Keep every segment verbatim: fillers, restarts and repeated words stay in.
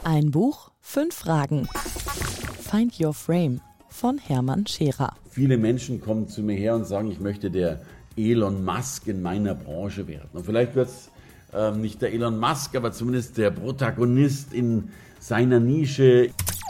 Ein Buch, fünf Fragen. Find Your Frame von Hermann Scherer. Viele Menschen kommen zu mir her und sagen, ich möchte der Elon Musk in meiner Branche werden. Und vielleicht wird es äh, nicht der Elon Musk, aber zumindest der Protagonist in seiner Nische.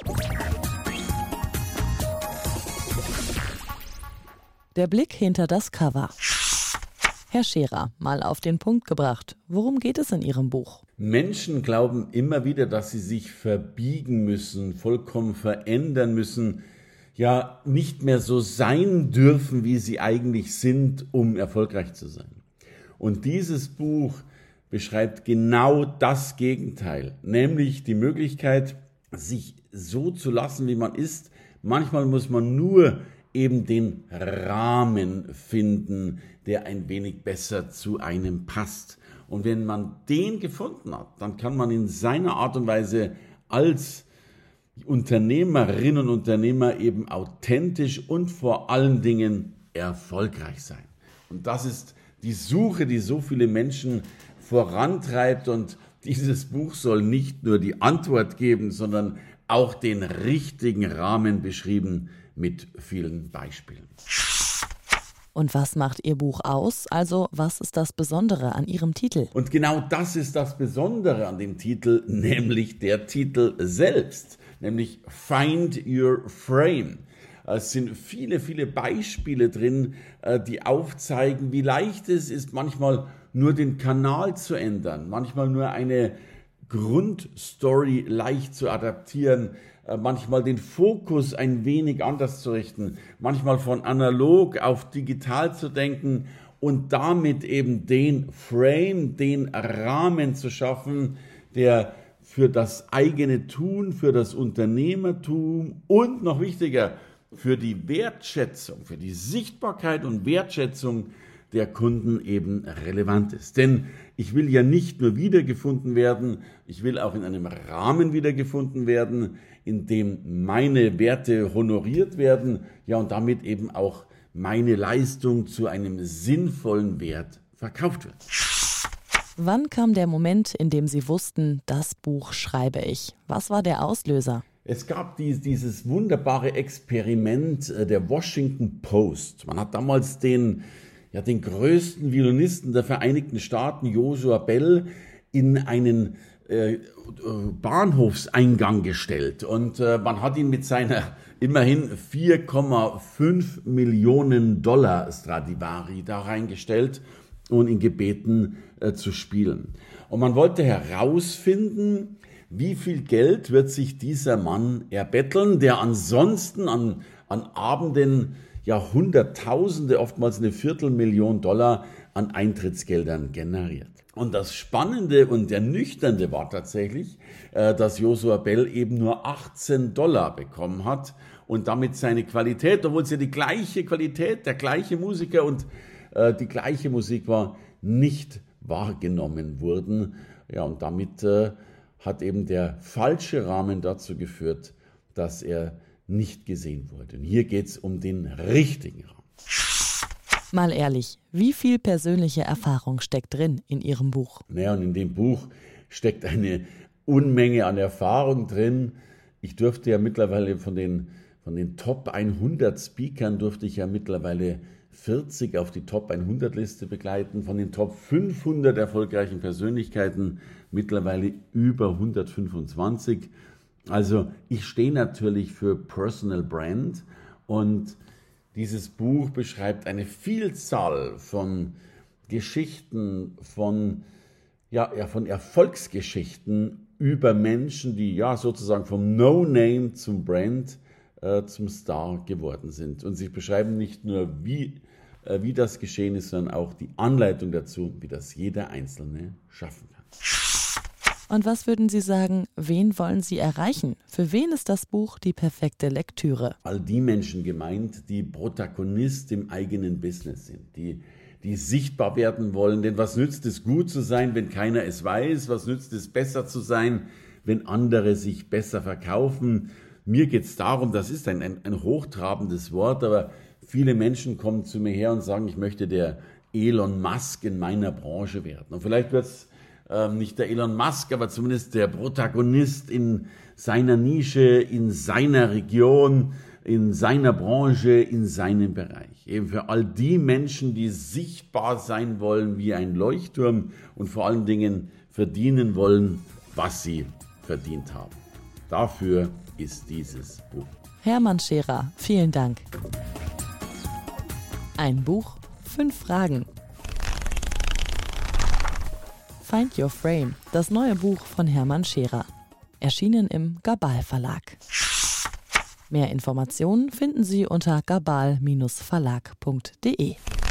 Der Blick hinter das Cover. Herr Scherer, mal auf den Punkt gebracht. Worum geht es in Ihrem Buch? Menschen glauben immer wieder, dass sie sich verbiegen müssen, vollkommen verändern müssen, ja nicht mehr so sein dürfen, wie sie eigentlich sind, um erfolgreich zu sein. Und dieses Buch beschreibt genau das Gegenteil, nämlich die Möglichkeit, sich so zu lassen, wie man ist. Manchmal muss man nur eben den Rahmen finden, der ein wenig besser zu einem passt. Und wenn man den gefunden hat, dann kann man in seiner Art und Weise als Unternehmerinnen und Unternehmer eben authentisch und vor allen Dingen erfolgreich sein. Und das ist die Suche, die so viele Menschen vorantreibt. Und dieses Buch soll nicht nur die Antwort geben, sondern auch den richtigen Rahmen beschrieben mit vielen Beispielen. Und was macht Ihr Buch aus? Also, was ist das Besondere an Ihrem Titel? Und genau das ist das Besondere an dem Titel, nämlich der Titel selbst, nämlich Find Your Frame. Es sind viele, viele Beispiele drin, die aufzeigen, wie leicht es ist, manchmal nur den Kanal zu ändern, manchmal nur eine Grundstory leicht zu adaptieren, manchmal den Fokus ein wenig anders zu richten, manchmal von analog auf digital zu denken und damit eben den Frame, den Rahmen zu schaffen, der für das eigene Tun, für das Unternehmertum und noch wichtiger, für die Wertschätzung, für die Sichtbarkeit und Wertschätzung der Kunden eben relevant ist. Denn ich will ja nicht nur wiedergefunden werden, ich will auch in einem Rahmen wiedergefunden werden, in dem meine Werte honoriert werden, ja und damit eben auch meine Leistung zu einem sinnvollen Wert verkauft wird. Wann kam der Moment, in dem Sie wussten, das Buch schreibe ich? Was war der Auslöser? Es gab dies, dieses wunderbare Experiment der Washington Post. Man hat damals den, ja, den größten Violinisten der Vereinigten Staaten, Joshua Bell, in einen äh, Bahnhofseingang gestellt. Und äh, man hat ihn mit seiner immerhin vier Komma fünf Millionen Dollar Stradivari da reingestellt und ihn gebeten äh, zu spielen. Und man wollte herausfinden, wie viel Geld wird sich dieser Mann erbetteln, der ansonsten an, an Abenden ja Hunderttausende, oftmals eine Viertelmillion Dollar an Eintrittsgeldern generiert. Und das Spannende und Ernüchternde war tatsächlich, äh, dass Joshua Bell eben nur achtzehn Dollar bekommen hat und damit seine Qualität, obwohl es ja die gleiche Qualität, der gleiche Musiker und äh, die gleiche Musik war, nicht wahrgenommen wurden. Ja, und damit äh, hat eben der falsche Rahmen dazu geführt, dass er nicht gesehen wurde. Und hier geht es um den richtigen Rahmen. Mal ehrlich, wie viel persönliche Erfahrung steckt drin in Ihrem Buch? Naja, und in dem Buch steckt eine Unmenge an Erfahrung drin. Ich durfte ja mittlerweile von den, von den Top hundert Speakern durfte ich ja mittlerweile vierzig auf die Top hundert Liste begleiten, von den Top fünfhundert erfolgreichen Persönlichkeiten mittlerweile über hundertfünfundzwanzig. Also ich stehe natürlich für Personal Brand und dieses Buch beschreibt eine Vielzahl von Geschichten, von, ja, ja, von Erfolgsgeschichten über Menschen, die ja sozusagen vom No-Name zum Brand äh, zum Star geworden sind. Und sie beschreiben nicht nur, wie, äh, wie das geschehen ist, sondern auch die Anleitung dazu, wie das jeder Einzelne schaffen kann. Und was würden Sie sagen, wen wollen Sie erreichen? Für wen ist das Buch die perfekte Lektüre? All die Menschen gemeint, die Protagonist im eigenen Business sind, die, die sichtbar werden wollen. Denn was nützt es, gut zu sein, wenn keiner es weiß? Was nützt es, besser zu sein, wenn andere sich besser verkaufen? Mir geht es darum, das ist ein, ein, ein hochtrabendes Wort, aber viele Menschen kommen zu mir her und sagen, ich möchte der Elon Musk in meiner Branche werden. Und vielleicht wird es ähm, nicht der Elon Musk, aber zumindest der Protagonist in seiner Nische, in seiner Region, in seiner Branche, in seinem Bereich. Eben für all die Menschen, die sichtbar sein wollen wie ein Leuchtturm und vor allen Dingen verdienen wollen, was sie verdient haben. Dafür ist dieses Buch. Hermann Scherer, vielen Dank. Ein Buch, fünf Fragen. Find Your Frame, das neue Buch von Hermann Scherer. Erschienen im Gabal Verlag. Mehr Informationen finden Sie unter gabal Bindestrich verlag punkt de.